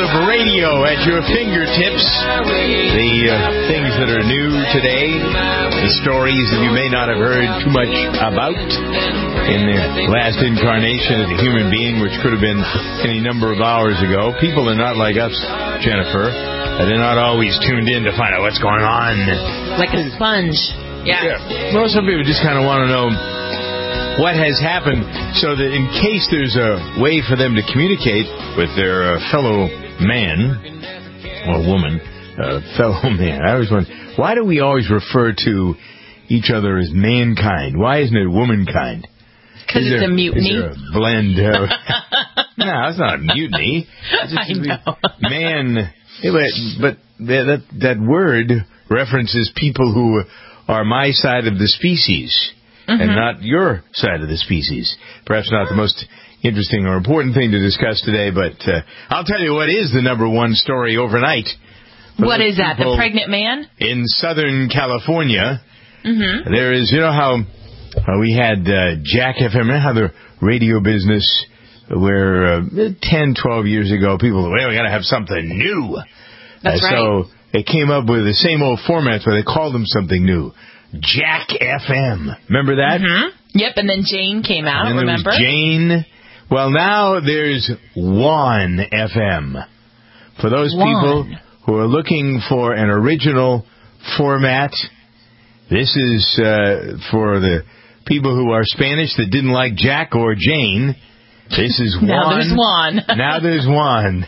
of radio at your fingertips. The things that are new today, the stories that you may not have heard too much about in the last incarnation of the human being, which could have been any number of hours ago. People are not like us, Jennifer. They're not always tuned in to find out what's going on. Like a sponge. Yeah. Well, some people just kind of want to know what has happened, so that in case there's a way for them to communicate with their fellow man or woman, fellow man. I always wonder, why do we always refer to each other as mankind? Why isn't it womankind? Because it's a mutiny. Is there a blend? No, it's not a mutiny. I know. Man, but that word references people who are my side of the species. Mm-hmm. And not your side of the species. Perhaps not the most interesting or important thing to discuss today, but I'll tell you what is the number one story overnight. What is that, the pregnant man? In Southern California, mm-hmm. There is, you know how we had Jack FM, how the radio business where 10, 12 years ago, people said, well, we got to have something new. That's right. So they came up with the same old formats, but they called them something new. Jack FM. Remember that? Mm-hmm. Yep, and then Jane came out, and remember? There was Jane. Well, now there's Juan FM. For those people who are looking for an original format, this is for the people who are Spanish that didn't like Jack or Jane. This is Juan. Now there's Juan. Now there's Juan.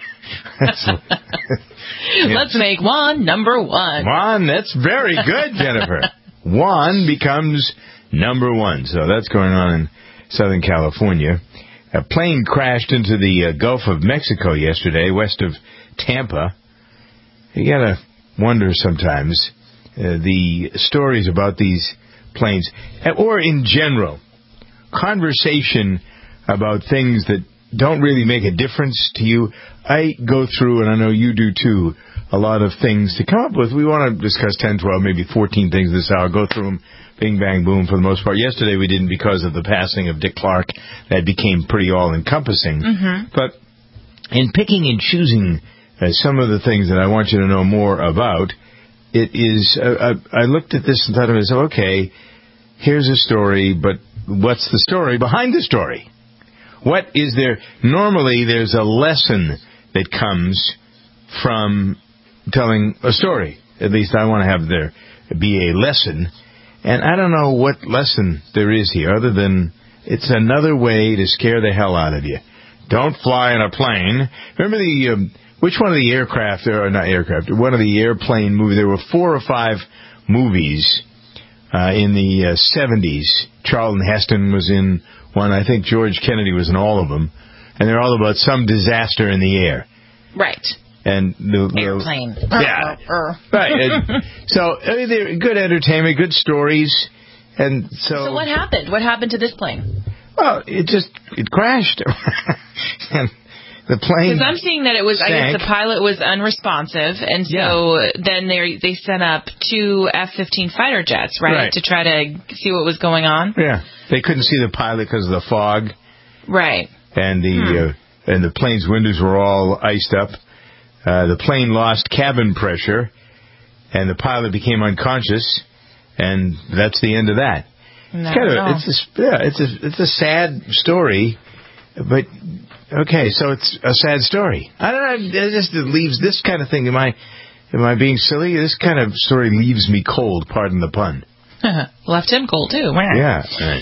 Let's make Juan number one. Juan, that's very good, Jennifer. Juan becomes number one. So that's going on in Southern California. A plane crashed into the Gulf of Mexico yesterday, west of Tampa. You gotta wonder sometimes the stories about these planes, or in general, conversation about things that don't really make a difference to you. I go through, and I know you do too, a lot of things to come up with. We want to discuss 10, 12, maybe 14 things this hour. Go through them, bing, bang, boom, for the most part. Yesterday we didn't because of the passing of Dick Clark. That became pretty all-encompassing. Mm-hmm. But in picking and choosing some of the things that I want you to know more about, it is, I looked at this and thought to myself, okay, here's a story, but what's the story behind the story? What is there? Normally there's a lesson that comes from telling a story. At least I want to have there be a lesson. And I don't know what lesson there is here other than it's another way to scare the hell out of you. Don't fly in a plane. Remember which one of the aircraft, or not aircraft, one of the airplane movies, there were 4 or 5 movies in the 70s. Charlton Heston was in one. I think George Kennedy was in all of them. And they're all about some disaster in the air. Right. And the airplane. Yeah. Right. So they're good entertainment, good stories. And so what happened? What happened to this plane? Well, it crashed. And the plane. Because I'm seeing that it was, sank. I guess the pilot was unresponsive, and so then they sent up 2 F-15 fighter jets, right, to try to see what was going on. Yeah, they couldn't see the pilot because of the fog. Right. And the plane's windows were all iced up. The plane lost cabin pressure, and the pilot became unconscious, and that's the end of that. It's a sad story, but okay, so it's a sad story. I don't know. It leaves this kind of thing. Am I being silly? This kind of story leaves me cold. Pardon the pun. Left him cold too. Yeah. Right.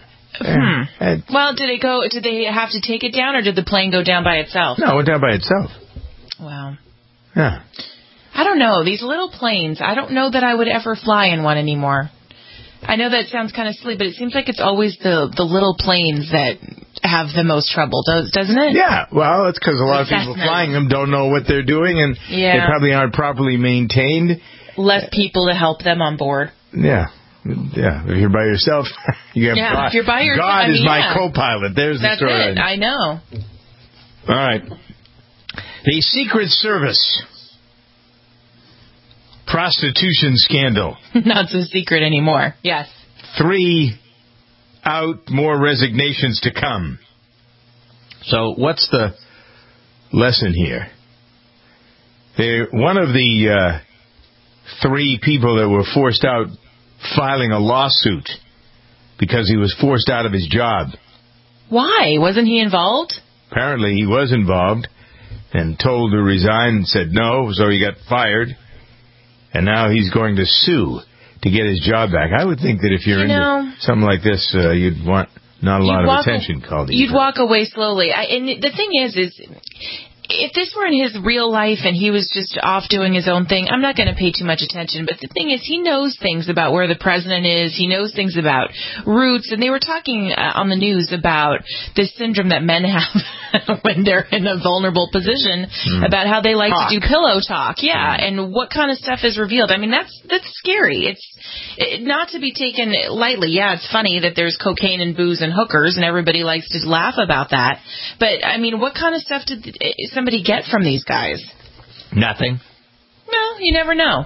Well, did they have to take it down, or did the plane go down by itself? No, it went down by itself. Wow. Yeah. I don't know. These little planes, I don't know that I would ever fly in one anymore. I know that sounds kind of silly, but it seems like it's always the little planes that have the most trouble, doesn't it? Yeah. Well, it's because a lot of people flying them don't know what they're doing, and they probably aren't properly maintained. Less people to help them on board. Yeah. Yeah, if you're by yourself, you have God. If you're by yourself, God is my co-pilot. There's the story. That's it. I know. All right. The Secret Service prostitution scandal. Not so secret anymore. Yes. 3 out, more resignations to come. So what's the lesson here? One of the 3 people that were forced out filing a lawsuit because he was forced out of his job. Why? Wasn't he involved? Apparently he was involved and told to resign and said no, so he got fired. And now he's going to sue to get his job back. I would think that if you're into something like this, you'd want not a lot of attention called to you. You'd walk away slowly. And the thing is if this were in his real life and he was just off doing his own thing, I'm not going to pay too much attention. But the thing is, he knows things about where the president is. He knows things about roots. And they were talking on the news about this syndrome that men have when they're in a vulnerable position, about how they like to do pillow talk. Yeah, and what kind of stuff is revealed. I mean, that's scary. It's not to be taken lightly. Yeah, it's funny that there's cocaine and booze and hookers, and everybody likes to laugh about that. But, I mean, what kind of stuff did somebody get from these guys? Nothing. No, you never know.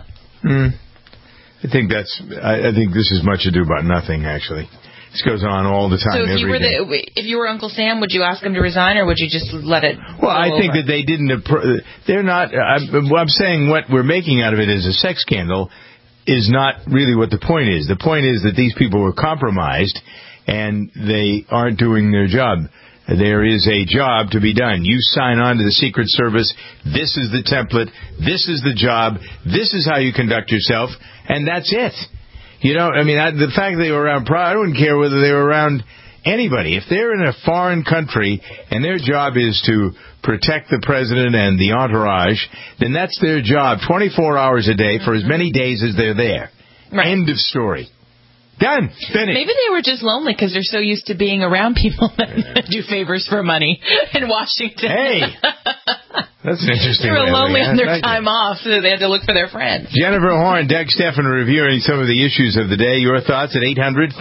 I think this is much ado about nothing, actually. This goes on all the time. So if you were Uncle Sam, would you ask him to resign, or would you just let it Well, I think that they didn't... They're not... I'm saying what we're making out of it as a sex scandal is not really what the point is. The point is that these people were compromised, and they aren't doing their job. There is a job to be done. You sign on to the Secret Service. This is the template. This is the job. This is how you conduct yourself. And that's it. You know, I mean, the fact that they were around, I wouldn't care whether they were around anybody. If they're in a foreign country and their job is to protect the president and the entourage, then that's their job 24 hours a day for as many days as they're there. Right. End of story. Done. Finished. Maybe they were just lonely because they're so used to being around people that do favors for money in Washington. Hey, that's an interesting. They were lonely on their time off, so they had to look for their friends. Jennifer Horn, Doug Stephan reviewing some of the issues of the day. Your thoughts at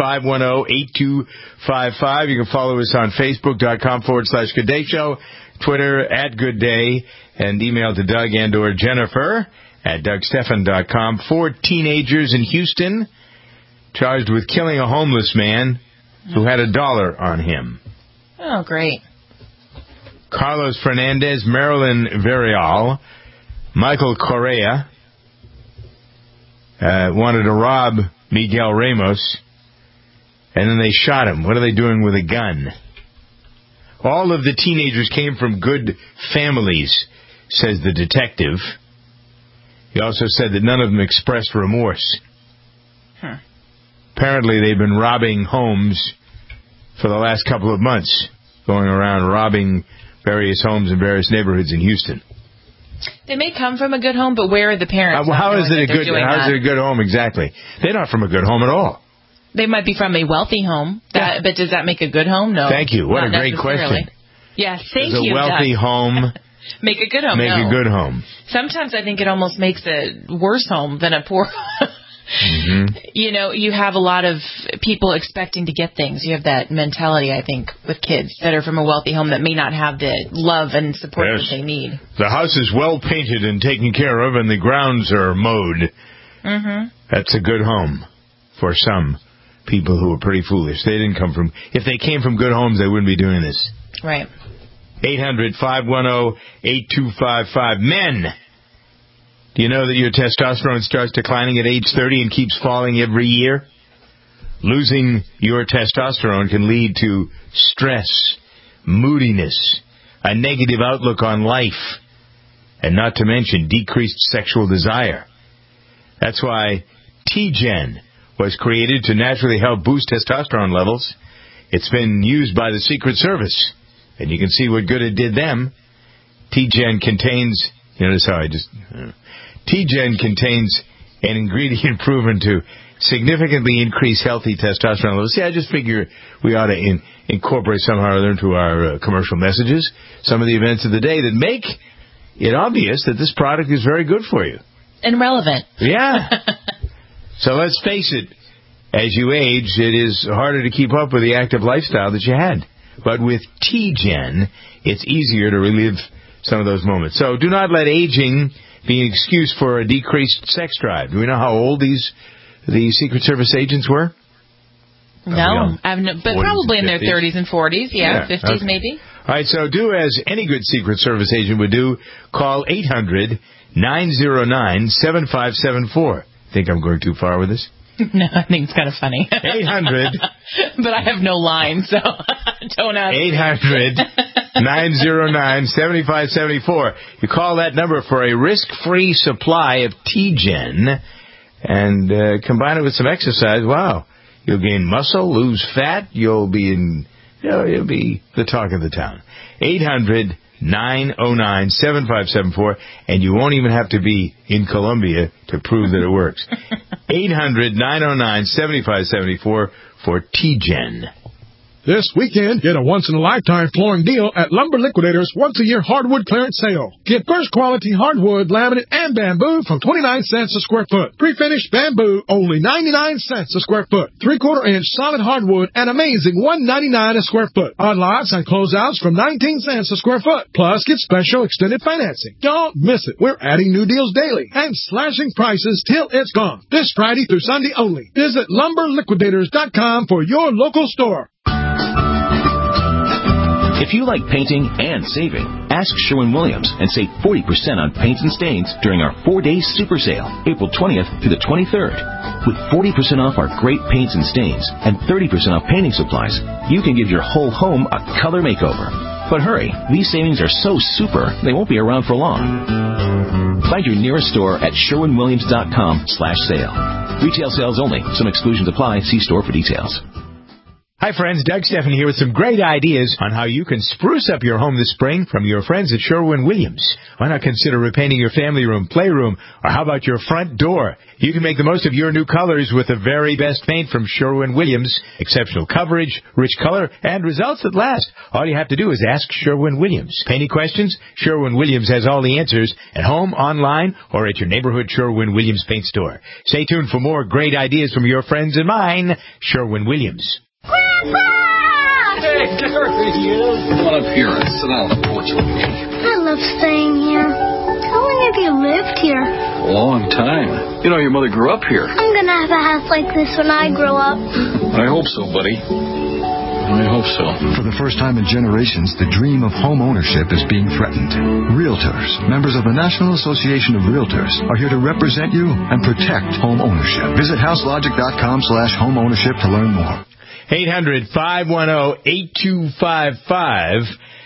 800-510-8255. You can follow us on Facebook.com/Good Day Show, Twitter @GoodDay, and email to Doug and/or Jennifer at DougStephan.com. 4 teenagers in Houston charged with killing a homeless man who had $1 on him. Oh, great. Carlos Fernandez, Marilyn Villarreal, Michael Correa wanted to rob Miguel Ramos, and then they shot him. What are they doing with a gun? All of the teenagers came from good families, says the detective. He also said that none of them expressed remorse. Apparently, they've been robbing homes for the last couple of months, going around robbing various homes in various neighborhoods in Houston. They may come from a good home, but where are the parents? How is it a good home exactly? They're not from a good home at all. They might be from a wealthy home, but does that make a good home? No. Thank you. What a great question. Yes, thank you. Does a wealthy home make a good home? Make a good home. Sometimes I think it almost makes a worse home than a poor home. You know, you have a lot of people expecting to get things. You have that mentality, I think, with kids that are from a wealthy home that may not have the love and support that they need. The house is well painted and taken care of, and the grounds are mowed. That's a good home for some people who are pretty foolish. They didn't come from... If they came from good homes, they wouldn't be doing this. Right. 800-510-8255. Men! Do you know that your testosterone starts declining at age 30 and keeps falling every year? Losing your testosterone can lead to stress, moodiness, a negative outlook on life, and not to mention decreased sexual desire. That's why T-Gen was created to naturally help boost testosterone levels. It's been used by the Secret Service, and you can see what good it did them. T-Gen contains... Notice how T-Gen contains an ingredient proven to significantly increase healthy testosterone levels. See, I just figure we ought to incorporate somehow or other into our commercial messages some of the events of the day that make it obvious that this product is very good for you. And relevant. Yeah. So let's face it, as you age, it is harder to keep up with the active lifestyle that you had. But with T-Gen, it's easier to relive some of those moments. So do not let aging be an excuse for a decreased sex drive. Do we know how old the Secret Service agents were? No, but probably in their 30s and 40s. Yeah, 50s okay. Maybe. All right, so do as any good Secret Service agent would do. Call 800-909-7574. Think I'm going too far with this? No, I think it's kind of funny. 800. But I have no line, so don't ask. 800-909-7574. You call that number for a risk-free supply of T-Gen and combine it with some exercise. Wow. You'll gain muscle, lose fat. You'll be you'll be the talk of the town. 800-909-7574, and you won't even have to be in Colombia to prove that it works. 800-909-7574 for T-Gen. This weekend, get a once-in-a-lifetime flooring deal at Lumber Liquidators' once-a-year hardwood clearance sale. Get first-quality hardwood, laminate, and bamboo from 29 cents a square foot. Pre-finished bamboo, only 99 cents a square foot. 3/4-inch solid hardwood, an amazing $1.99 a square foot. Odd lots and closeouts from 19 cents a square foot. Plus, get special extended financing. Don't miss it. We're adding new deals daily and slashing prices till it's gone. This Friday through Sunday only. Visit LumberLiquidators.com for your local store. If you like painting and saving, ask Sherwin-Williams and save 40% on paints and stains during our 4-day super sale, April 20th through the 23rd. With 40% off our great paints and stains and 30% off painting supplies, you can give your whole home a color makeover. But hurry, these savings are so super, they won't be around for long. Find your nearest store at SherwinWilliams.com/sale. Retail sales only. Some exclusions apply. See store for details. Hi, friends. Doug Stephan here with some great ideas on how you can spruce up your home this spring from your friends at Sherwin-Williams. Why not consider repainting your family room, playroom, or how about your front door? You can make the most of your new colors with the very best paint from Sherwin-Williams. Exceptional coverage, rich color, and results that last. All you have to do is ask Sherwin-Williams. Any questions? Sherwin-Williams has all the answers at home, online, or at your neighborhood Sherwin-Williams paint store. Stay tuned for more great ideas from your friends and mine, Sherwin-Williams. Grandpa! Hey, there he is. Come on up here and sit down on the porch with me. I love staying here. How long have you lived here? A long time. You know, your mother grew up here. I'm gonna have a house like this when I grow up. I hope so, buddy. I hope so. For the first time in generations, the dream of home ownership is being threatened. Realtors, members of the National Association of Realtors, are here to represent you and protect home ownership. Visit houselogic.com/home ownership to learn more. 800-510-8255.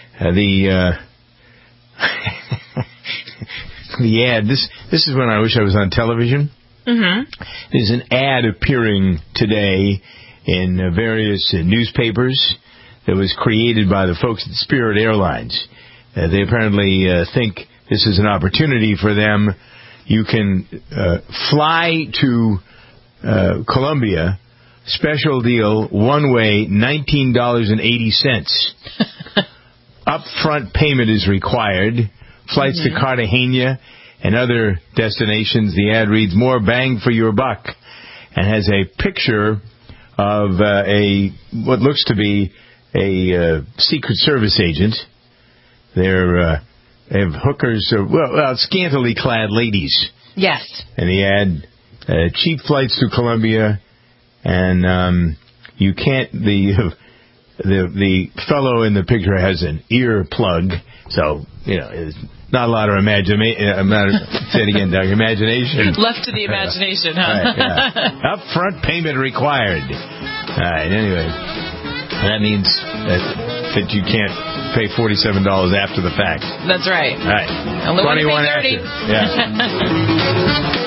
The ad. This is when I wish I was on television. Mm-hmm. There's an ad appearing today in various newspapers that was created by the folks at Spirit Airlines. They apparently think this is an opportunity for them. You can fly to Colombia. Special deal, one way, $19.80. Upfront payment is required. Flights to Cartagena and other destinations. The ad reads, more bang for your buck, and has a picture of what looks to be a Secret Service agent. They have hookers, scantily clad ladies. Yes. And the ad, cheap flights to Colombia. And you can't. The fellow in the picture has an ear plug, so there's not a lot of imagination. I'm not say it again, Doug. Imagination left to the imagination, huh? Right, yeah. Upfront payment required. All right. Anyway, that means that you can't pay $47 after the fact. That's right. All right. Only 21 after. Yeah.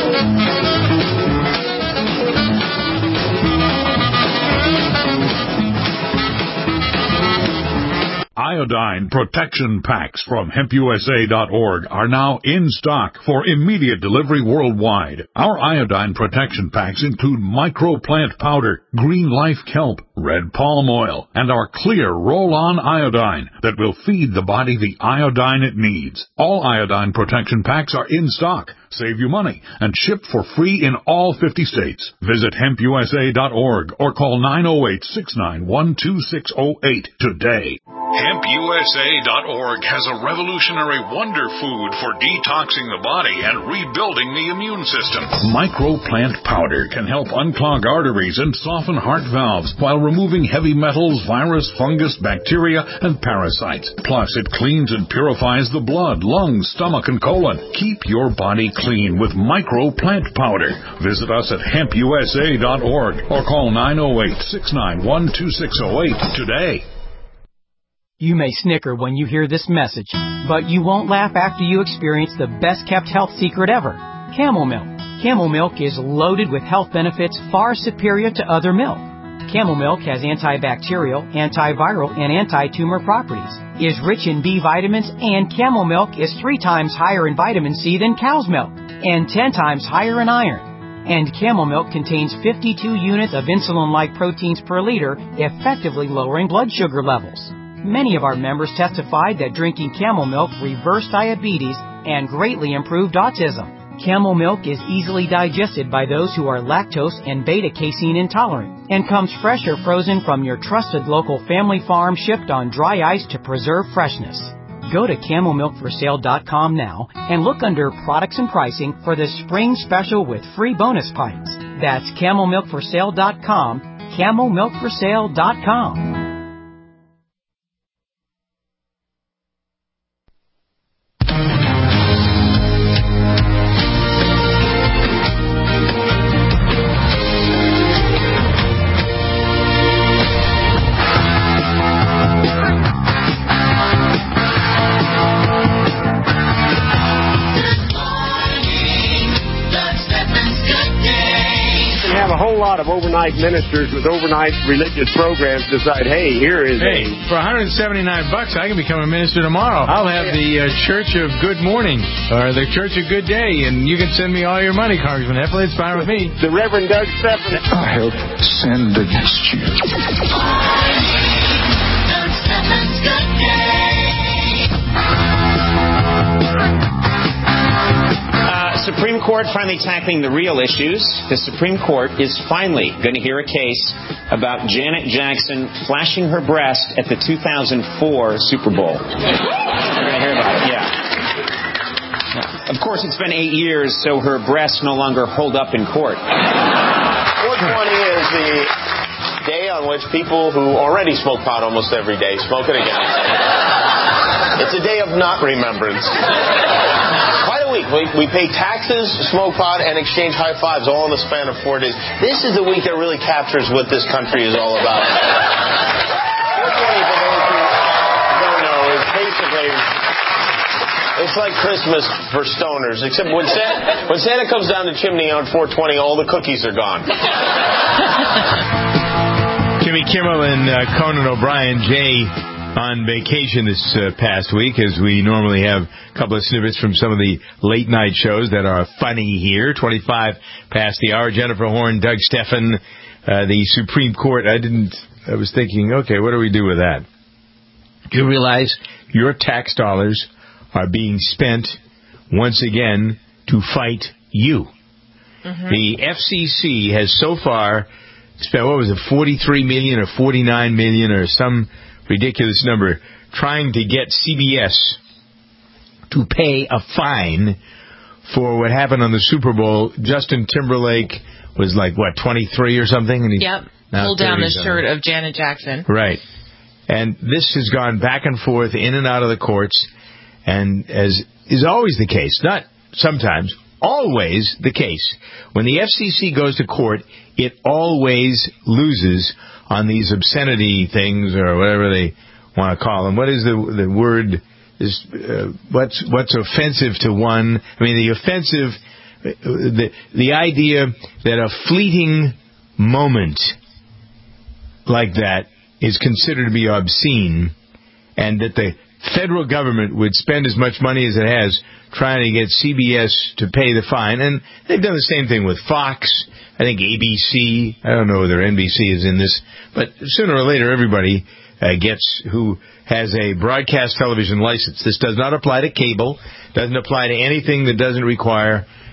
Iodine protection packs from HempUSA.org are now in stock for immediate delivery worldwide. Our iodine protection packs include microplant powder, green life kelp, red palm oil, and our clear roll-on iodine that will feed the body the iodine it needs. All iodine protection packs are in stock. save you money, and shipped for free in all 50 states. Visit hempusa.org or call 908-691-2608 today. HempUSA.org has a revolutionary wonder food for detoxing the body and rebuilding the immune system. Microplant powder can help unclog arteries and soften heart valves while removing heavy metals, virus, fungus, bacteria, and parasites. Plus, it cleans and purifies the blood, lungs, stomach, and colon. Keep your body clean with Microplant powder. Visit us at HempUSA.org or call 908-691-2608 today. You may snicker when you hear this message, but you won't laugh after you experience the best-kept health secret ever, Camel Milk. Camel Milk is loaded with health benefits far superior to other milk. Camel Milk has antibacterial, antiviral, and anti-tumor properties, is rich in B vitamins, and Camel Milk is 3 times higher in vitamin C than cow's milk, and 10 times higher in iron. And Camel Milk contains 52 units of insulin-like proteins per liter, effectively lowering blood sugar levels. Many of our members testified that drinking Camel Milk reversed diabetes and greatly improved autism. Camel Milk is easily digested by those who are lactose and beta-casein intolerant and comes fresh or frozen from your trusted local family farm, shipped on dry ice to preserve freshness. Go to CamelMilkForSale.com now and look under Products and Pricing for the spring special with free bonus pints. That's CamelMilkForSale.com, CamelMilkForSale.com. Of overnight ministers with overnight religious programs decide, hey, here is for $179, I can become a minister tomorrow. I'll have the Church of Good Morning or the Church of Good Day, and you can send me all your money, Congressman Heffley. It's fine with me. The Reverend Doug Stephan. I have sinned against you. Doug Stephan's Good Day. Supreme Court finally tackling the real issues. The Supreme Court is finally going to hear a case about Janet Jackson flashing her breast at the 2004 Super Bowl. You're going to hear about it, yeah. Of course, it's been 8 years, so her breasts no longer hold up in court. 420 is the day on which people who already smoke pot almost every day smoke it again. It's a day of not remembrance. Quite a week. We pay taxes, smoke pot, and exchange high fives all in the span of 4 days. This is the week that really captures what this country is all about. 420, for those who don't know, is basically... It's like Christmas for stoners, except when Santa comes down the chimney on 420, all the cookies are gone. Jimmy Kimmel and Conan O'Brien, Jay, on vacation this past week, as we normally have a couple of snippets from some of the late night shows that are funny here. 25 past the hour. Jennifer Horn, Doug Stephan, the Supreme Court. I was thinking, okay, what do we do with that? Do you realize your tax dollars are being spent once again to fight you? Mm-hmm. The FCC has so far spent, what was it, $43 million or $49 million or some ridiculous number, trying to get CBS to pay a fine for what happened on the Super Bowl. Justin Timberlake was like, 23 or something? And pulled down the shirt of Janet Jackson. Right. And this has gone back and forth, in and out of the courts, and as is always the case, not sometimes, always the case, when the FCC goes to court, it always loses on these obscenity things, or whatever they want to call them. What is the word? Is what's offensive to one? I mean, the offensive, the idea that a fleeting moment like that is considered to be obscene, and that the federal government would spend as much money as it has trying to get CBS to pay the fine. And they've done the same thing with Fox. I think ABC, I don't know whether NBC is in this, but sooner or later everybody gets who has a broadcast television license. This does not apply to cable, doesn't apply to anything that doesn't require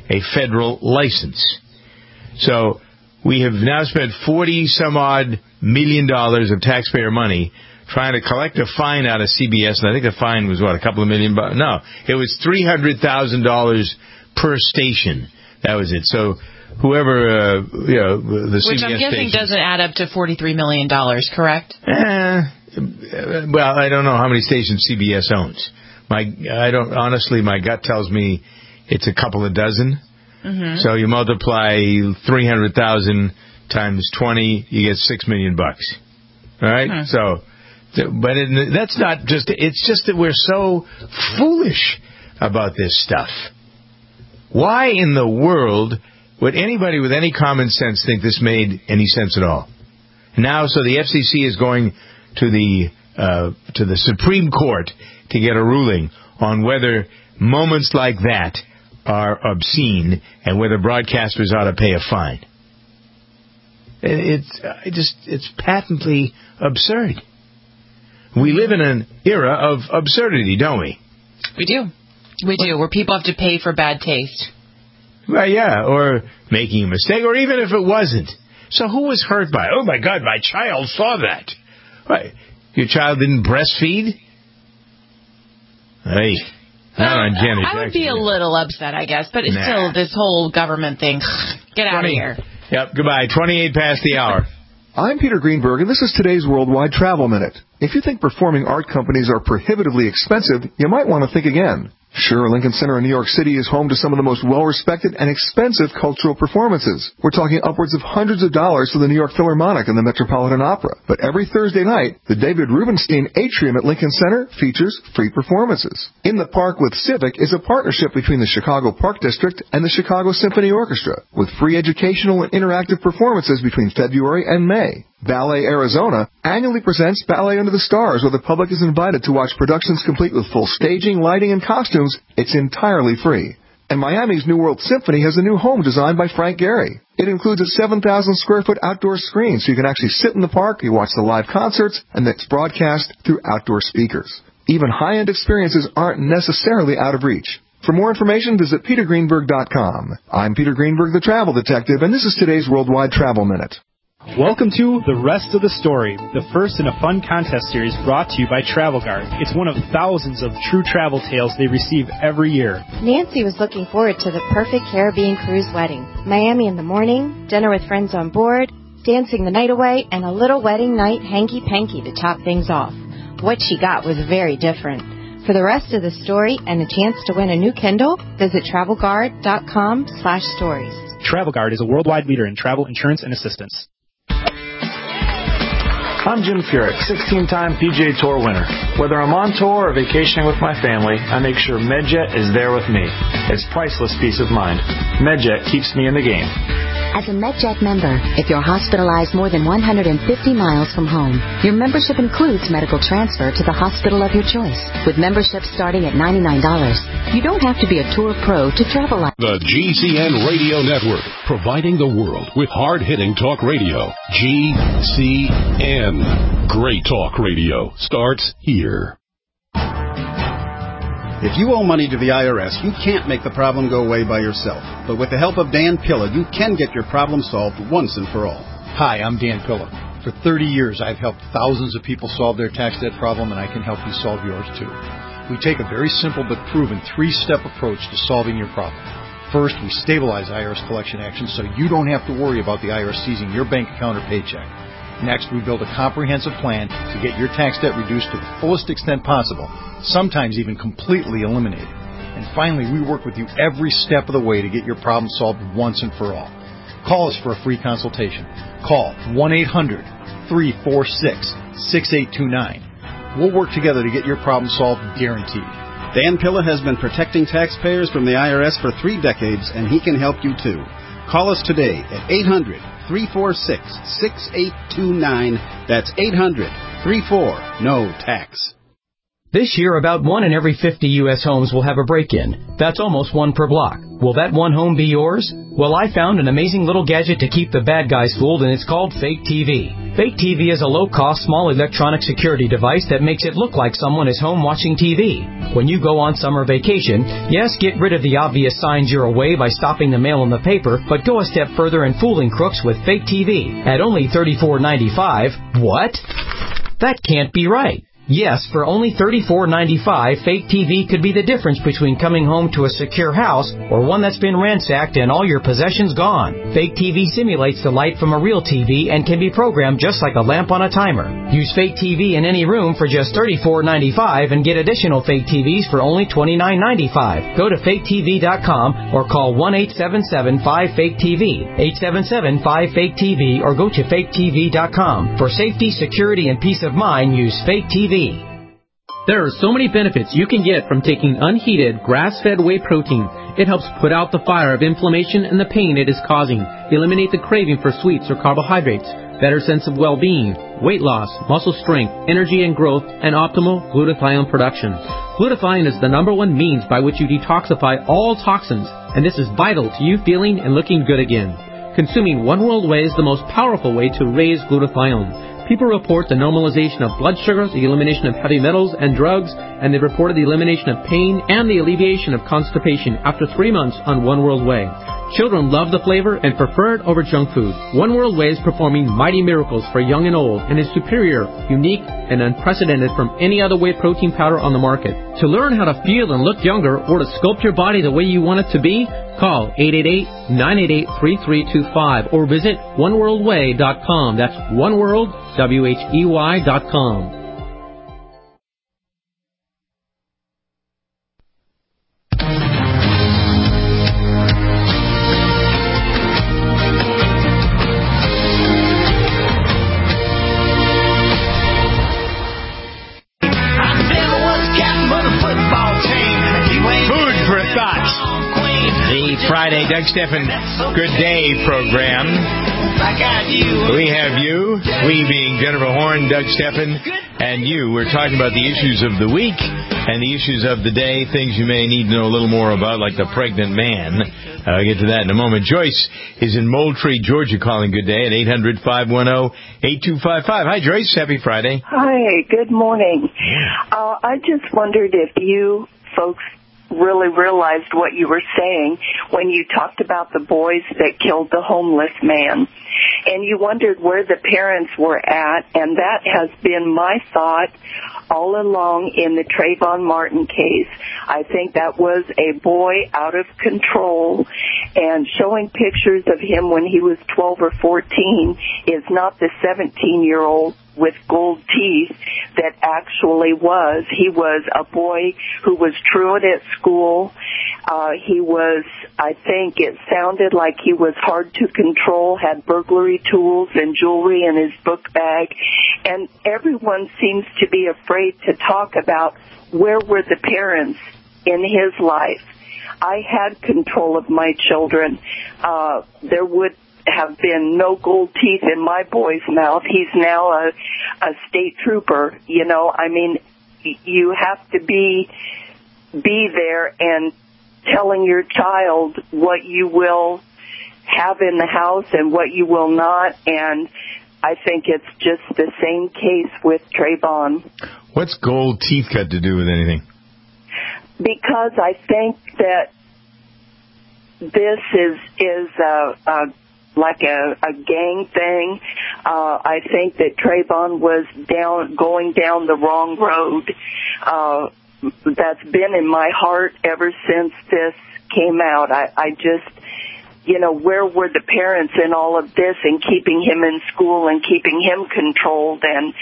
a federal license. So we have now spent $40-some-odd million of taxpayer money trying to collect a fine out of CBS, and I think the fine was, a couple of $1 million? No, it was $300,000 per station. That was it. So whoever, the CBS Which I'm guessing stations, doesn't add up to $43 million, correct? Well, I don't know how many stations CBS owns. Honestly, my gut tells me it's a couple of dozen. Mm-hmm. So you multiply 300,000 times 20, you get $6 million. All right? Mm-hmm. So, but that's not just, it's just that we're so foolish about this stuff. Why in the world would anybody with any common sense think this made any sense at all? Now, so the FCC is going to the Supreme Court to get a ruling on whether moments like that are obscene and whether broadcasters ought to pay a fine. It's patently absurd. We live in an era of absurdity, don't we? We do. We do, where people have to pay for bad taste. Well, yeah, or making a mistake, or even if it wasn't. So who was hurt by it? Oh, my God, my child saw that. What, your child didn't breastfeed? Hey, not on Janet Jackson. I would be a little upset, I guess, but it's still this whole government thing. Get out of here. Yep, goodbye. 28 past the hour. I'm Peter Greenberg, and this is today's Worldwide Travel Minute. If you think performing art companies are prohibitively expensive, you might want to think again. Sure, Lincoln Center in New York City is home to some of the most well-respected and expensive cultural performances. We're talking upwards of hundreds of dollars for the New York Philharmonic and the Metropolitan Opera. But every Thursday night, the David Rubenstein Atrium at Lincoln Center features free performances. In the Park with Civic is a partnership between the Chicago Park District and the Chicago Symphony Orchestra, with free educational and interactive performances between February and May. Ballet Arizona annually presents Ballet Under the Stars, where the public is invited to watch productions complete with full staging, lighting, and costumes. It's entirely free. And Miami's New World Symphony has a new home designed by Frank Gehry. It includes a 7,000-square-foot outdoor screen, so you can actually sit in the park, you watch the live concerts, and it's broadcast through outdoor speakers. Even high-end experiences aren't necessarily out of reach. For more information, visit petergreenberg.com. I'm Peter Greenberg, the Travel Detective, and this is today's Worldwide Travel Minute. Welcome to The Rest of the Story, the first in a fun contest series brought to you by Travel Guard. It's one of thousands of true travel tales they receive every year. Nancy was looking forward to the perfect Caribbean cruise wedding. Miami in the morning, dinner with friends on board, dancing the night away, and a little wedding night hanky-panky to top things off. What she got was very different. For the rest of the story and a chance to win a new Kindle, visit TravelGuard.com/stories. Travel Guard is a worldwide leader in travel insurance and assistance. I'm Jim Furyk, 16-time PGA Tour winner. Whether I'm on tour or vacationing with my family, I make sure MedJet is there with me. It's priceless peace of mind. MedJet keeps me in the game. As a MedJet member, if you're hospitalized more than 150 miles from home, your membership includes medical transfer to the hospital of your choice. With membership starting at $99, you don't have to be a tour pro to travel like the GCN Radio Network, providing the world with hard-hitting talk radio. GCN. Great talk radio starts here. If you owe money to the IRS, you can't make the problem go away by yourself. But with the help of Dan Pilla, you can get your problem solved once and for all. Hi, I'm Dan Pilla. For 30 years, I've helped thousands of people solve their tax debt problem, and I can help you solve yours too. We take a very simple but proven 3-step approach to solving your problem. First, we stabilize IRS collection actions so you don't have to worry about the IRS seizing your bank account or paycheck. Next, we build a comprehensive plan to get your tax debt reduced to the fullest extent possible, sometimes even completely eliminated. And finally, we work with you every step of the way to get your problem solved once and for all. Call us for a free consultation. Call 1-800-346-6829. We'll work together to get your problem solved, guaranteed. Dan Pilla has been protecting taxpayers from the IRS for 3 decades, and he can help you too. Call us today at 800-346-6829. That's 800-34-NO-TAX. This year, about 1 in every 50 U.S. homes will have a break-in. That's almost 1 per block. Will that one home be yours? Well, I found an amazing little gadget to keep the bad guys fooled, and it's called Fake TV. Fake TV is a low-cost, small electronic security device that makes it look like someone is home watching TV. When you go on summer vacation, yes, get rid of the obvious signs you're away by stopping the mail in the paper, but go a step further in fooling crooks with Fake TV. At only $34.95, what? That can't be right. Yes, for only $34.95, Fake TV could be the difference between coming home to a secure house or one that's been ransacked and all your possessions gone. Fake TV simulates the light from a real TV and can be programmed just like a lamp on a timer. Use Fake TV in any room for just $34.95 and get additional Fake TVs for only $29.95. Go to faketv.com or call 1-877-5-FAKE-TV, 877-5-FAKE-TV, or go to faketv.com. For safety, security, and peace of mind, use Fake TV. There are so many benefits you can get from taking unheated, grass-fed whey protein. It helps put out the fire of inflammation and the pain it is causing, eliminate the craving for sweets or carbohydrates, better sense of well-being, weight loss, muscle strength, energy and growth, and optimal glutathione production. Glutathione is the #1 means by which you detoxify all toxins, and this is vital to you feeling and looking good again. Consuming One World Whey is the most powerful way to raise glutathione. People report the normalization of blood sugar, the elimination of heavy metals and drugs, and they reported the elimination of pain and the alleviation of constipation after 3 months on One World Whey. Children love the flavor and prefer it over junk food. One World Whey is performing mighty miracles for young and old and is superior, unique, and unprecedented from any other whey protein powder on the market. To learn how to feel and look younger or to sculpt your body the way you want it to be, call 888-988-3325 or visit oneworldwhey.com. That's oneworldwhey.com. Friday, Doug Stephan Good Day program. We have you, we being Jennifer Horn, Doug Stephan, and you. We're talking about the issues of the week and the issues of the day, things you may need to know a little more about, like the pregnant man. I'll get to that in a moment. Joyce is in Moultrie, Georgia, calling Good Day at 800-510-8255. Hi, Joyce. Happy Friday. Hi. Good morning. I just wondered if you folks really realized what you were saying when you talked about the boys that killed the homeless man. And you wondered where the parents were at, and that has been my thought all along in the Trayvon Martin case. I think that was a boy out of control, and showing pictures of him when he was 12 or 14 is not the 17-year-old with gold teeth that actually was. He was a boy who was truant at school. He was, I think it sounded like he was hard to control, had burglary tools and jewelry in his book bag, and everyone seems to be afraid to talk about where were the parents in his life. I had control of my children. There would have been no gold teeth in my boy's mouth. He's now a state trooper. You know, I mean, you have to be there and telling your child what you will have in the house and what you will not. And I think it's just the same case with Trayvon. What's gold teeth got to do with anything? Because I think that this is like a gang thing. I think that Trayvon was going down the wrong road. That's been in my heart ever since this came out. I just, you know, where were the parents in all of this and keeping him in school and keeping him controlled? And,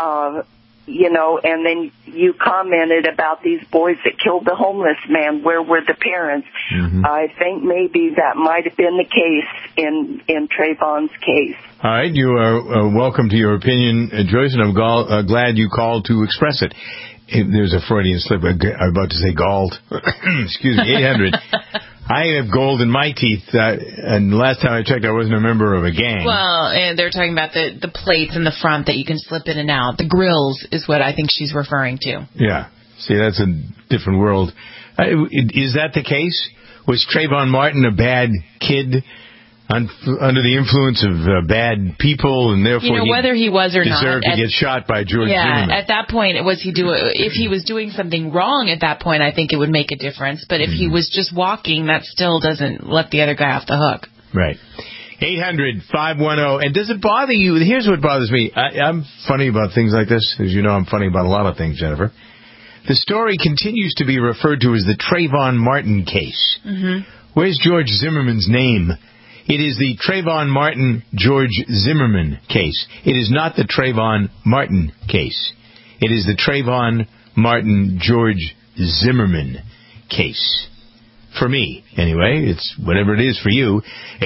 you know, and then you commented about these boys that killed the homeless man. Where were the parents? Mm-hmm. I think maybe that might have been the case in Trayvon's case. All right. You are welcome to your opinion, Joyce, and I'm glad you called to express it. There's a Freudian slip. I'm about to say galled. Excuse me, 800. I have gold in my teeth, and the last time I checked, I wasn't a member of a gang. Well, and they're talking about the plates in the front that you can slip in and out. The grills is what I think she's referring to. Yeah. See, that's a different world. Is that the case? Was Trayvon Martin a bad kid under the influence of bad people, and therefore whether he was or not, deserved to get shot by George Zimmerman? At that point, if he was doing something wrong at that point, I think it would make a difference. But if he was just walking, that still doesn't let the other guy off the hook. Right. 800-510. And does it bother you? Here's what bothers me. I'm funny about things like this. As you know, I'm funny about a lot of things, Jennifer. The story continues to be referred to as the Trayvon Martin case. Mm-hmm. Where's George Zimmerman's name? It is the Trayvon Martin George Zimmerman case. It is not the Trayvon Martin case. It is the Trayvon Martin George Zimmerman case. For me, anyway. It's whatever it is for you.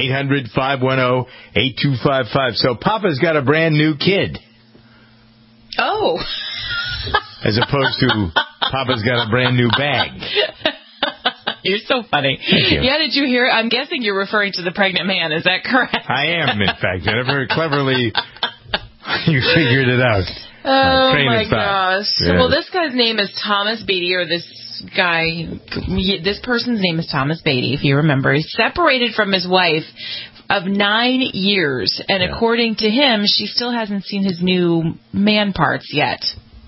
800-510-8255. So Papa's got a brand new kid. Oh. As opposed to Papa's got a brand new bag. You're so funny. Thank you. Yeah, did you hear? I'm guessing you're referring to the pregnant man. Is that correct? I am, in fact. Very cleverly, you figured it out. Oh, my gosh. Yeah. Well, this guy's name is Thomas Beatty, or this person's name is Thomas Beatty, if you remember. He's separated from his wife of 9 years, and according to him, she still hasn't seen his new man parts yet.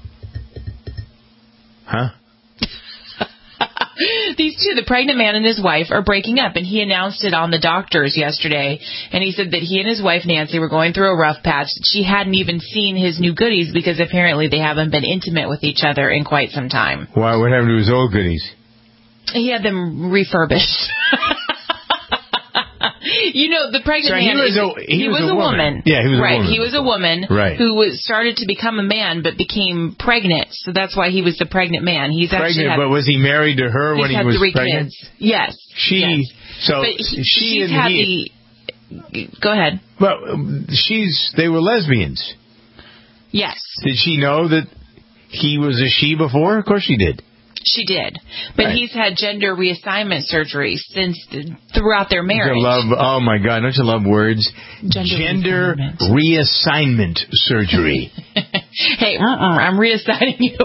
Huh? These two, the pregnant man and his wife, are breaking up, and he announced it on the doctors yesterday. And he said that he and his wife, Nancy, were going through a rough patch. She hadn't even seen his new goodies because apparently they haven't been intimate with each other in quite some time. Why? What happened to his old goodies? He had them refurbished. The pregnant man, he was a woman. Yeah, he was a woman. Right, he was a woman who started to become a man but became pregnant. So that's why he was the pregnant man. He's pregnant, but was he married to her when he was pregnant? Kids. Yes. Go ahead. Well, they were lesbians. Yes. Did she know that he was a she before? Of course she did. She did. But he's had gender reassignment surgery throughout their marriage. Oh, my God. Don't you love words? Gender reassignment surgery. Hey, I'm reassigning you.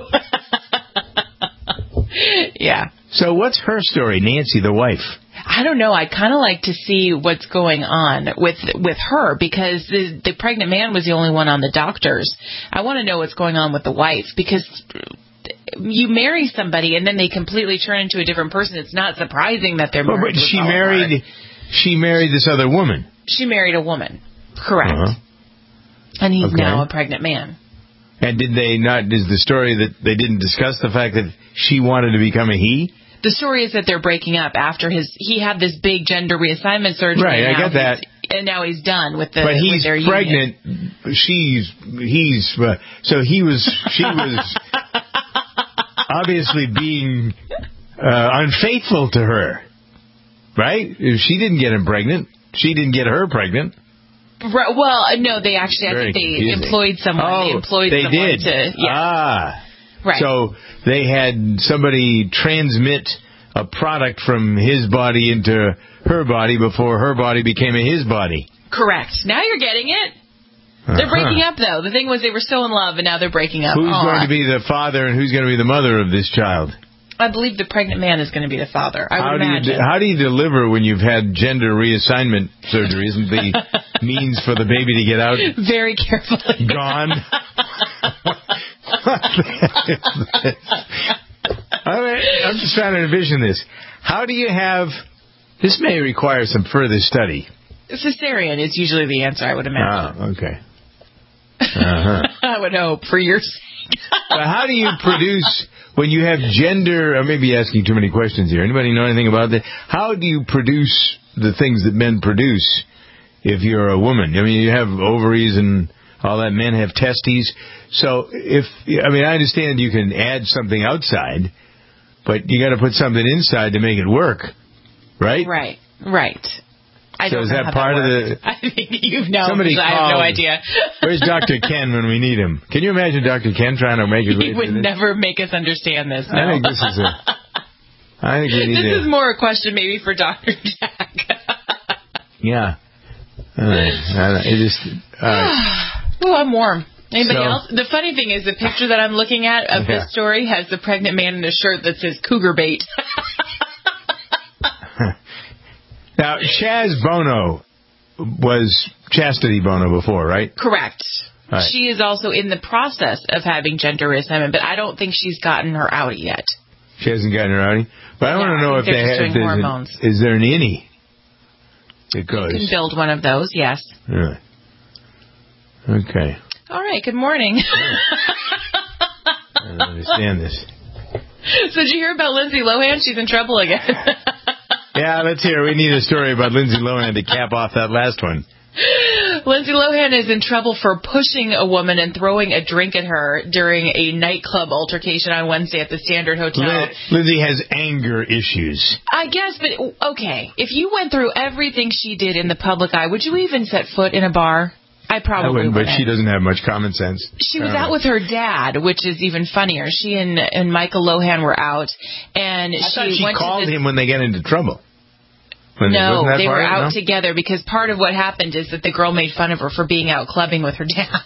Yeah. So what's her story, Nancy, the wife? I don't know. I'd kind of like to see what's going on with her because the pregnant man was the only one on the doctors. I want to know what's going on with the wife because you marry somebody and then they completely turn into a different person. It's not surprising that they're married. But she married this other woman. She married a woman. Correct. Uh-huh. And he's now a pregnant man. And did they not, is the story that they didn't discuss the fact that she wanted to become a he? The story is that they're breaking up after he had this big gender reassignment surgery. Right, I get that. And now he's done with But he's pregnant. She was obviously being unfaithful to her, right? She didn't get him pregnant. She didn't get her pregnant. Right, well, no, they actually, I think they employed someone. They did. Right. So they had somebody transmit a product from his body into her body before her body became his body. Correct. Now you're getting it. They're breaking up, though. The thing was they were so in love, and now they're breaking up. Who's going to be the father and who's going to be the mother of this child? I believe the pregnant man is going to be the father. I would imagine. How do you deliver when you've had gender reassignment surgery? Isn't the means for the baby to get out very carefully gone? I'm just trying to envision this. How do you have... This may require some further study. Cesarean is usually the answer, I would imagine. Oh, okay. Uh-huh. I would hope, for your sake. But how do you produce... When you have gender... I may be asking too many questions here. Anybody know anything about that? How do you produce the things that men produce if you're a woman? I mean, you have ovaries and all that. Men have testes. So I understand you can add something outside, but you got to put something inside to make it work, right? Right. So is that part of the... I think you've known. I have no idea. Where's Dr. Ken when we need him? Can you imagine Dr. Ken trying to make it... He would never make us understand this. No. I think this is I think we need This is more a question maybe for Dr. Jack. Yeah. All right. Oh, I'm warm. Anybody else? The funny thing is, the picture that I'm looking at of this story has the pregnant man in a shirt that says cougar bait. Now, Chaz Bono was Chastity Bono before, right? Correct. Right. She is also in the process of having gender reassignment, but I don't think she's gotten her outie yet. She hasn't gotten her outie? But I want to know if they have hormones. Is there an innie? Because you can build one of those, yes. Really? Okay. All right, good morning. I don't understand this. So did you hear about Lindsay Lohan? She's in trouble again. Yeah, let's hear. We need a story about Lindsay Lohan to cap off that last one. Lindsay Lohan is in trouble for pushing a woman and throwing a drink at her during a nightclub altercation on Wednesday at the Standard Hotel. Lindsay has anger issues. I guess, but okay. If you went through everything she did in the public eye, would you even set foot in a bar? I probably wouldn't. But she doesn't have much common sense. She was out with her dad, which is even funnier. She and Michael Lohan were out, and she called him when they get into trouble. No, they were out together because part of what happened is that the girl made fun of her for being out clubbing with her dad.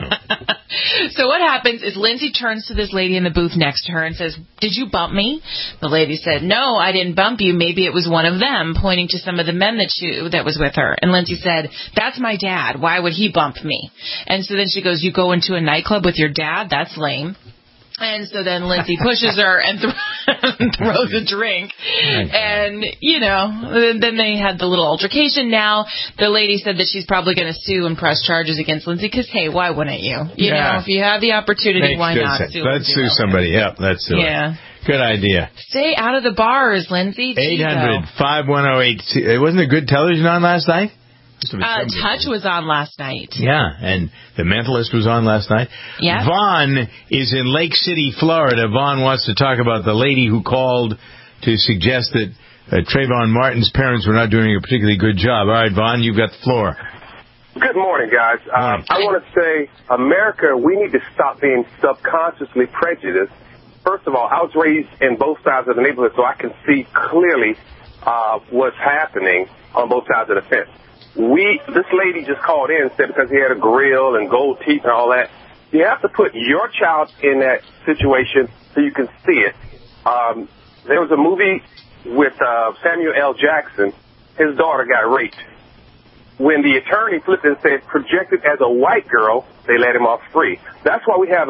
So what happens is Lindsay turns to this lady in the booth next to her and says, "Did you bump me?" The lady said, "No, I didn't bump you. Maybe it was one of them," pointing to some of the men that was with her. And Lindsay said, "That's my dad. Why would he bump me?" And so then she goes, "You go into a nightclub with your dad? That's lame." And so then Lindsay pushes her and throws a drink. And, then they had the little altercation. Now, the lady said that she's probably going to sue and press charges against Lindsay because, hey, why wouldn't you? You know, if you have the opportunity, why not sue? Let's sue somebody. Yep, let's do it. Good idea. Stay out of the bars, Lindsay. 800-5108. It wasn't a good television on last night? Touch was on last night. Yeah, and The Mentalist was on last night. Yeah. Vaughn is in Lake City, Florida. Vaughn wants to talk about the lady who called to suggest that Trayvon Martin's parents were not doing a particularly good job. All right, Vaughn, you've got the floor. Good morning, guys. I want to say, America, we need to stop being subconsciously prejudiced. First of all, I was raised in both sides of the neighborhood, so I can see clearly what's happening on both sides of the fence. This lady just called in and said because he had a grill and gold teeth and all that, you have to put your child in that situation so you can see it. There was a movie with Samuel L. Jackson. His daughter got raped. When the attorney flipped and said projected as a white girl, they let him off free. That's why we have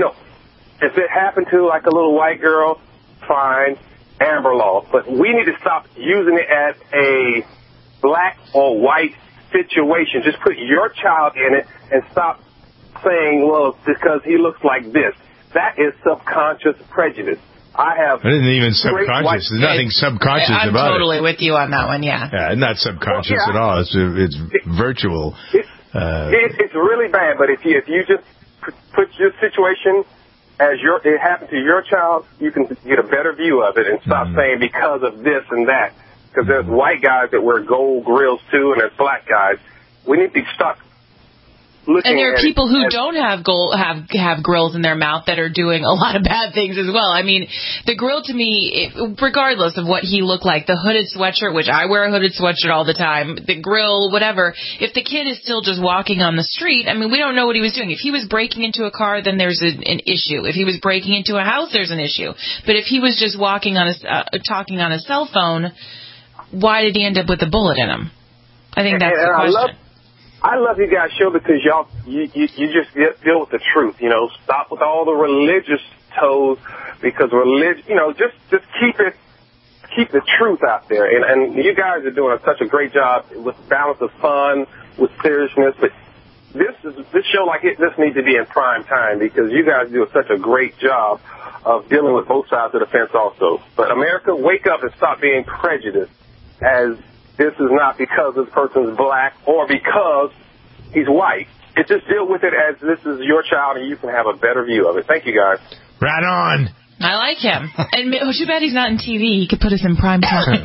if it happened to like a little white girl, fine, Amber Law. But we need to stop using it as a black or white situation. Just put your child in it and stop saying, well, because he looks like this. That is subconscious prejudice. It isn't even subconscious. There's nothing subconscious about it. I'm totally with you on that one, yeah. Not subconscious at all. It's virtual. It's really bad, but if you just put your situation as it happened to your child, you can get a better view of it and stop saying because of this and that. Because there's white guys that wear gold grills too, and there's black guys. We need to stop looking at it. And there are people who don't have grills in their mouth that are doing a lot of bad things as well. I mean, the grill to me, regardless of what he looked like, the hooded sweatshirt, which I wear a hooded sweatshirt all the time, the grill, whatever, if the kid is still just walking on the street, I mean, we don't know what he was doing. If he was breaking into a car, then there's an issue. If he was breaking into a house, there's an issue. But if he was just talking on a cell phone, why did he end up with a bullet in him? I think that's the question. I love you guys' show because you just deal with the truth. Stop with all the religious toes because religion. Just keep the truth out there. And you guys are doing such a great job with balance of fun with seriousness. But this show like this needs to be in prime time because you guys do such a great job of dealing with both sides of the fence also. But America, wake up and stop being prejudiced. As this is not because this person's black or because he's white. Just deal with it as this is your child and you can have a better view of it. Thank you, guys. Right on. I like him. And too bad he's not in TV. He could put us in prime time.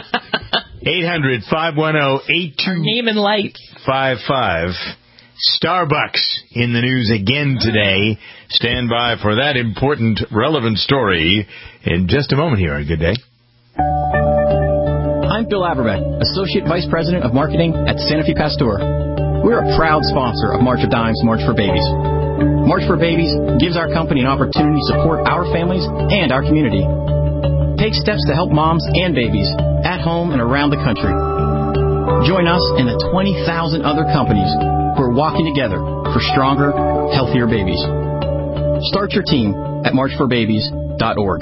800-510-8255. Name and lights. 55. Starbucks in the news again today. Stand by for that important, relevant story in just a moment here on Good Day. I'm Bill Averbeck, Associate Vice President of Marketing at Sanofi Pasteur. We're a proud sponsor of March of Dimes, March for Babies. March for Babies gives our company an opportunity to support our families and our community. Take steps to help moms and babies at home and around the country. Join us and the 20,000 other companies who are walking together for stronger, healthier babies. Start your team at marchforbabies.org.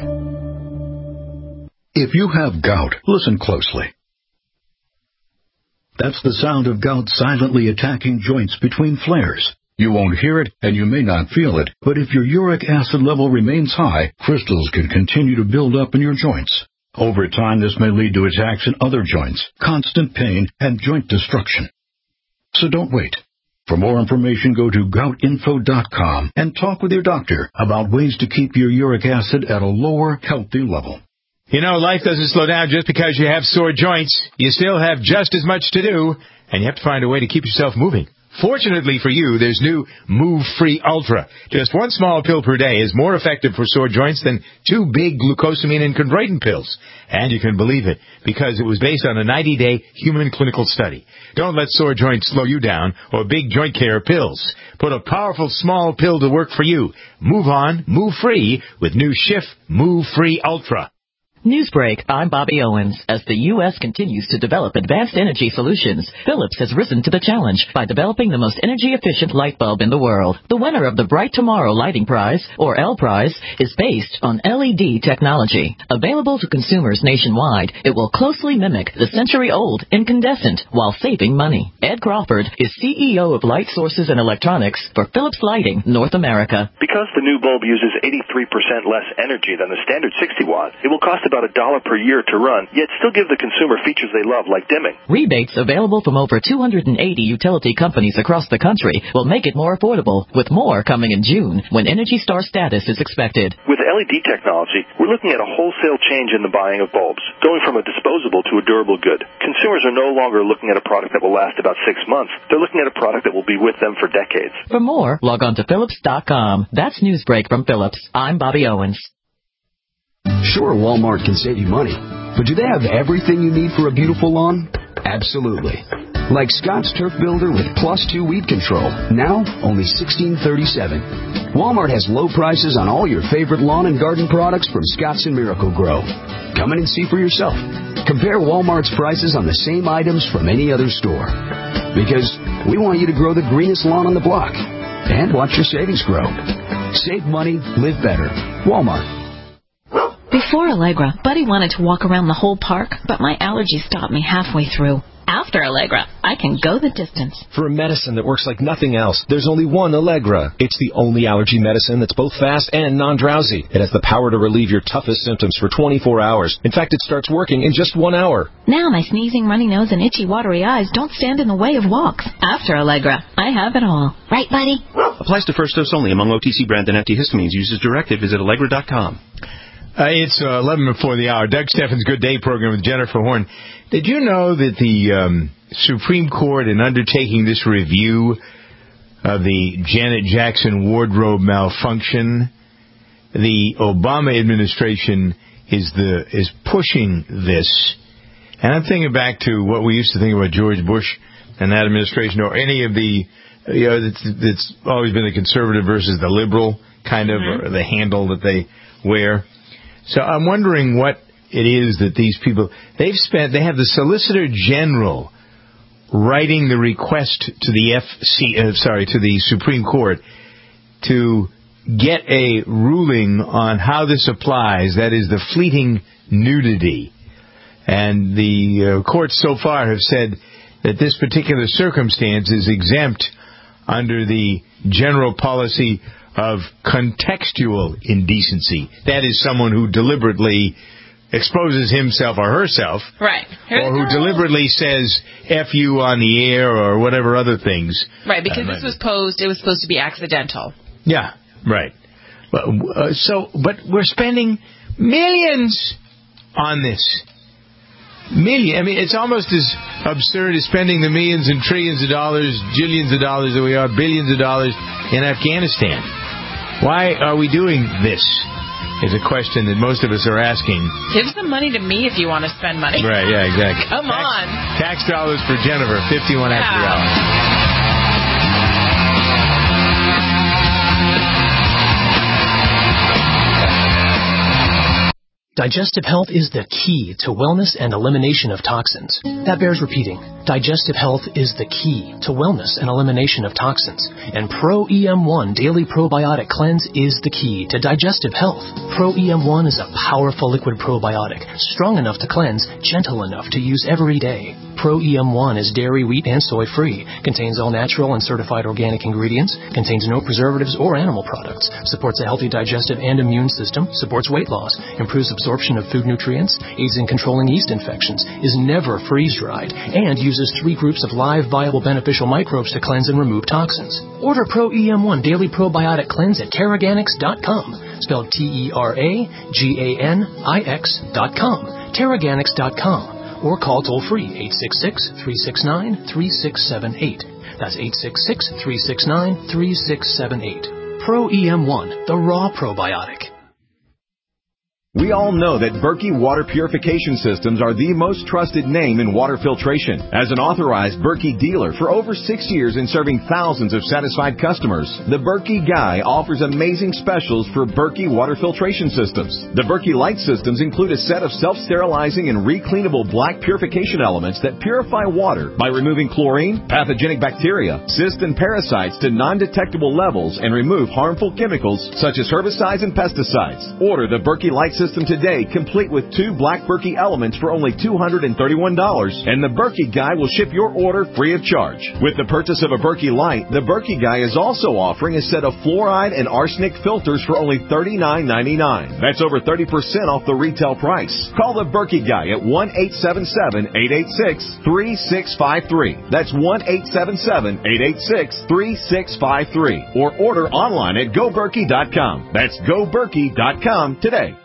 If you have gout, listen closely. That's the sound of gout silently attacking joints between flares. You won't hear it, and you may not feel it, but if your uric acid level remains high, crystals can continue to build up in your joints. Over time, this may lead to attacks in other joints, constant pain, and joint destruction. So don't wait. For more information, go to goutinfo.com and talk with your doctor about ways to keep your uric acid at a lower, healthy level. You know, life doesn't slow down just because you have sore joints. You still have just as much to do, and you have to find a way to keep yourself moving. Fortunately for you, there's new Move Free Ultra. Just one small pill per day is more effective for sore joints than 2 big glucosamine and chondroitin pills. And you can believe it, because it was based on a 90-day human clinical study. Don't let sore joints slow you down or big joint care pills. Put a powerful small pill to work for you. Move on, move free with new Schiff Move Free Ultra. Newsbreak, I'm Bobby Owens. As the U.S. continues to develop advanced energy solutions, Philips has risen to the challenge by developing the most energy-efficient light bulb in the world. The winner of the Bright Tomorrow Lighting Prize, or L Prize, is based on LED technology. Available to consumers nationwide, it will closely mimic the century-old incandescent while saving money. Ed Crawford is CEO of Light Sources and Electronics for Philips Lighting North America. Because the new bulb uses 83% less energy than the standard 60 watt, it will cost about $1 per year to run, yet still give the consumer features they love, like dimming. Rebates available from over 280 utility companies across the country will make it more affordable, with more coming in June, when Energy Star status is expected. With LED technology, we're looking at a wholesale change in the buying of bulbs, going from a disposable to a durable good. Consumers are no longer looking at a product that will last about 6 months. They're looking at a product that will be with them for decades. For more, log on to Philips.com. That's Newsbreak from Philips. I'm Bobby Owens. Sure, Walmart can save you money, but do they have everything you need for a beautiful lawn? Absolutely. Like Scott's Turf Builder with +2 weed control, now only $16.37. Walmart has low prices on all your favorite lawn and garden products from Scott's and Miracle-Gro. Come in and see for yourself. Compare Walmart's prices on the same items from any other store. Because we want you to grow the greenest lawn on the block and watch your savings grow. Save money, live better. Walmart. Before Allegra, Buddy wanted to walk around the whole park, but my allergy stopped me halfway through. After Allegra, I can go the distance. For a medicine that works like nothing else, there's only one Allegra. It's the only allergy medicine that's both fast and non-drowsy. It has the power to relieve your toughest symptoms for 24 hours. In fact, it starts working in just 1 hour. Now my sneezing, runny nose, and itchy, watery eyes don't stand in the way of walks. After Allegra, I have it all. Right, Buddy? Applies to first dose only among OTC brand and antihistamines. Uses directed. Visit Allegra.com. It's 11 before the hour. Doug Steffens' Good Day program with Jennifer Horn. Did you know that the Supreme Court, in undertaking this review of the Janet Jackson wardrobe malfunction, the Obama administration is pushing this? And I'm thinking back to what we used to think about George Bush and that administration, or any of the, it's always been the conservative versus the liberal kind of, or the handle that they wear. So I'm wondering what it is that these people, they have the Solicitor General writing the request to the to the Supreme Court to get a ruling on how this applies, that is the fleeting nudity. And the courts so far have said that this particular circumstance is exempt under the general policy of contextual indecency. That is someone who deliberately exposes himself or herself, right, or who deliberately says F you on the air or whatever other things. Right, because it was supposed to be accidental. Yeah, right. But we're spending millions on this. I mean, it's almost as absurd as spending the millions and trillions of dollars, jillions of dollars that we are, billions of dollars in Afghanistan. Why are we doing this? Is a question that most of us are asking. Give some money to me if you want to spend money. Right, yeah, exactly. Come on. Tax dollars for Jennifer, 51 after the hour. Digestive health is the key to wellness and elimination of toxins. That bears repeating. Digestive health is the key to wellness and elimination of toxins. And Pro EM1 Daily Probiotic Cleanse is the key to digestive health. Pro EM1 is a powerful liquid probiotic, strong enough to cleanse, gentle enough to use every day. Pro EM1 is dairy, wheat, and soy-free, contains all natural and certified organic ingredients, contains no preservatives or animal products, supports a healthy digestive and immune system, supports weight loss, improves absorption of food nutrients, aids in controlling yeast infections, is never freeze-dried, and uses 3 groups of live, viable, beneficial microbes to cleanse and remove toxins. Order Pro EM1 Daily Probiotic Cleanse at Teraganix.com, spelled Teraganix.com, Teraganix.com. Or call toll-free 866-369-3678. That's 866-369-3678. Pro EM1, the raw probiotic. We all know that Berkey Water Purification Systems are the most trusted name in water filtration. As an authorized Berkey dealer for over 6 years and serving thousands of satisfied customers, the Berkey Guy offers amazing specials for Berkey Water Filtration Systems. The Berkey Light Systems include a set of self-sterilizing and recleanable black purification elements that purify water by removing chlorine, pathogenic bacteria, cysts, and parasites to non-detectable levels and remove harmful chemicals such as herbicides and pesticides. Order the Berkey Light System today, complete with 2 black Berkey elements for only $231, and the Berkey Guy will ship your order free of charge. With the purchase of a Berkey Light, the Berkey Guy is also offering a set of fluoride and arsenic filters for only $39.99. That's over 30% off the retail price. Call the Berkey Guy at 1-877-886-3653. That's 1-877-886-3653. Or order online at GoBerkey.com. That's GoBerkey.com today.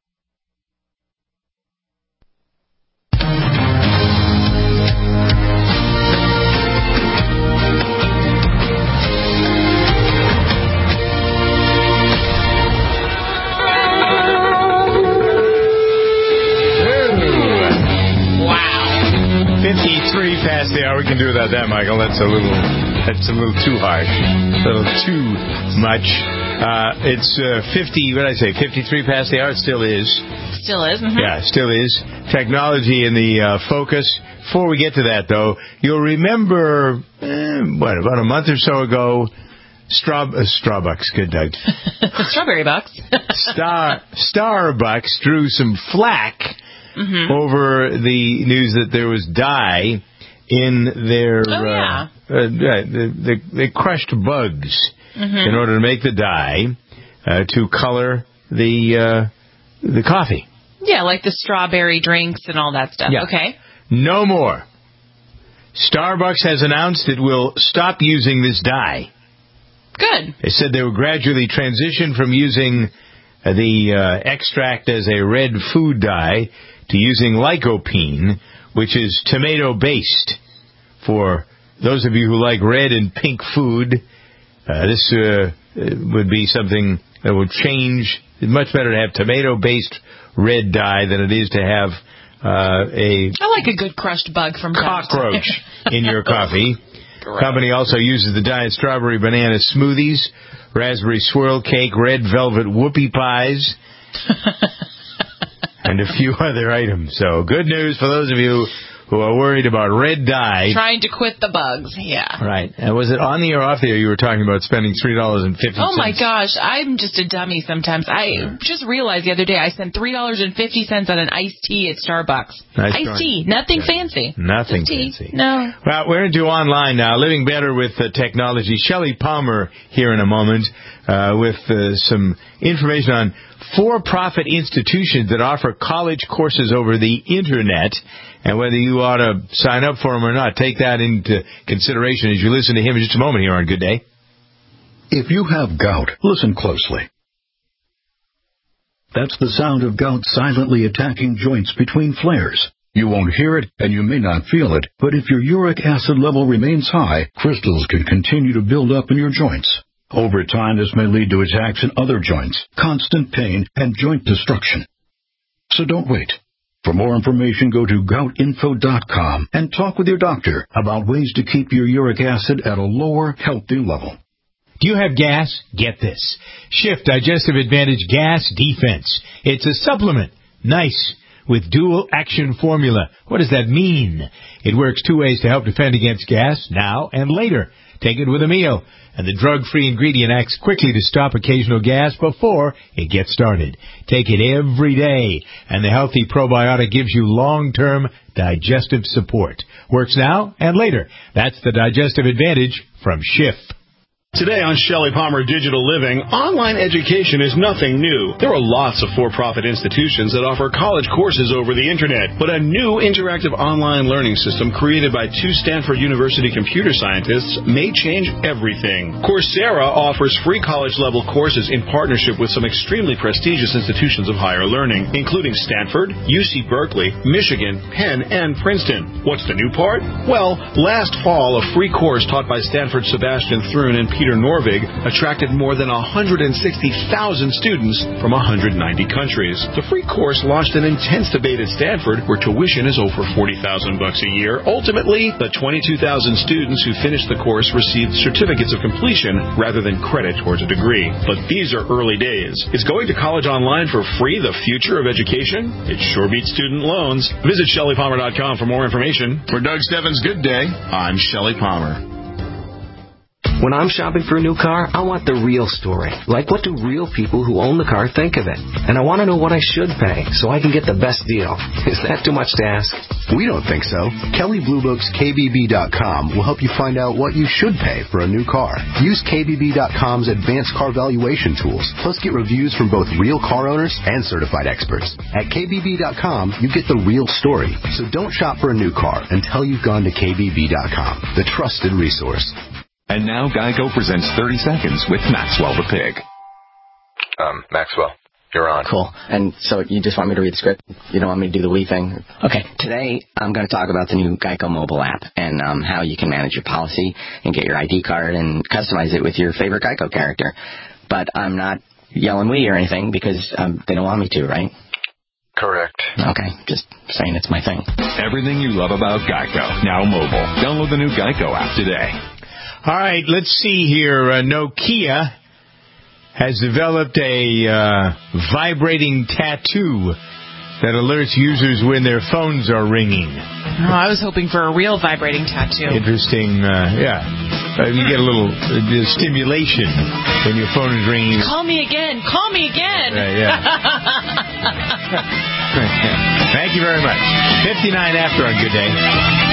Past the hour. We can do without that, Michael. That's a little too harsh. A little too much. It's 53 past the hour. It still is. Still is? Mm-hmm. Yeah, still is. Technology in the focus. Before we get to that, though, you'll remember, about a month or so ago, Starbucks, good Doug. Strawberry Bucks. Starbucks drew some flack over the news that there was dye in their they crushed bugs in order to make the dye to color the coffee. Yeah, like the strawberry drinks and all that stuff. Yeah. Okay. No more. Starbucks has announced it will stop using this dye. Good. They said they will gradually transition from using the extract as a red food dye to using lycopene, which is tomato-based. For those of you who like red and pink food, this would be something that would change. It's much better to have tomato-based red dye than it is to have I like a good crushed bug from cockroach in your coffee. The company also uses the dye in strawberry banana smoothies, raspberry swirl cake, red velvet whoopie pies, and a few other items. So good news for those of you who are worried about red dye. Trying to quit the bugs, yeah. Right. And was it on the air or off the air you were talking about spending $3.50? Oh, my gosh. I'm just a dummy sometimes. I just realized the other day I spent $3.50 on an iced tea at Starbucks. Iced tea. Nothing fancy. Nothing fancy. fancy. No. Well, we're into online now. Living better with technology. Shelley Palmer here in a moment with some information on for-profit institutions that offer college courses over the Internet, and whether you ought to sign up for them or not. Take that into consideration as you listen to him in just a moment here on Good Day. If you have gout, listen closely. That's the sound of gout silently attacking joints between flares. You won't hear it, and you may not feel it, but if your uric acid level remains high, crystals can continue to build up in your joints. Over time, this may lead to attacks in other joints, constant pain, and joint destruction. So don't wait. For more information, go to goutinfo.com and talk with your doctor about ways to keep your uric acid at a lower, healthy level. Do you have gas? Get this. Shift Digestive Advantage Gas Defense. It's a supplement Nice. With dual action formula. What does that mean? It works 2 ways to help defend against gas, now and later. Take it with a meal. And the drug-free ingredient acts quickly to stop occasional gas before it gets started. Take it every day. And the healthy probiotic gives you long-term digestive support. Works now and later. That's the digestive advantage from Schiff. Today on Shelley Palmer Digital Living, online education is nothing new. There are lots of for-profit institutions that offer college courses over the Internet, but a new interactive online learning system created by 2 Stanford University computer scientists may change everything. Coursera offers free college-level courses in partnership with some extremely prestigious institutions of higher learning, including Stanford, UC Berkeley, Michigan, Penn, and Princeton. What's the new part? Well, last fall, a free course taught by Stanford's Sebastian Thrun and Peter Norvig attracted more than 160,000 students from 190 countries. The free course launched an intense debate at Stanford where tuition is over $40,000 a year. Ultimately, the 22,000 students who finished the course received certificates of completion rather than credit towards a degree. But these are early days. Is going to college online for free the future of education? It sure beats student loans. Visit ShelleyPalmer.com for more information. For Doug Stebbins' Good Day, I'm Shelley Palmer. When I'm shopping for a new car, I want the real story. Like, what do real people who own the car think of it? And I want to know what I should pay so I can get the best deal. Is that too much to ask? We don't think so. Kelley Blue Book's KBB.com will help you find out what you should pay for a new car. Use KBB.com's advanced car valuation tools, plus get reviews from both real car owners and certified experts. At KBB.com, you get the real story. So don't shop for a new car until you've gone to KBB.com, the trusted resource. And now Geico presents 30 Seconds with Maxwell the Pig. Maxwell, you're on. Cool. And so you just want me to read the script? You don't want me to do the we thing? Okay. Today I'm going to talk about the new Geico mobile app and how you can manage your policy and get your ID card and customize it with your favorite Geico character. But I'm not yelling we or anything because they don't want me to, right? Correct. Okay. Just saying it's my thing. Everything you love about Geico, now mobile. Download the new Geico app today. All right, let's see here. Nokia has developed a vibrating tattoo that alerts users when their phones are ringing. Oh, I was hoping for a real vibrating tattoo. Interesting, yeah. You get a little stimulation when your phone is ringing. Call me again. Call me again. Yeah. Thank you very much. 59 after on Good Day.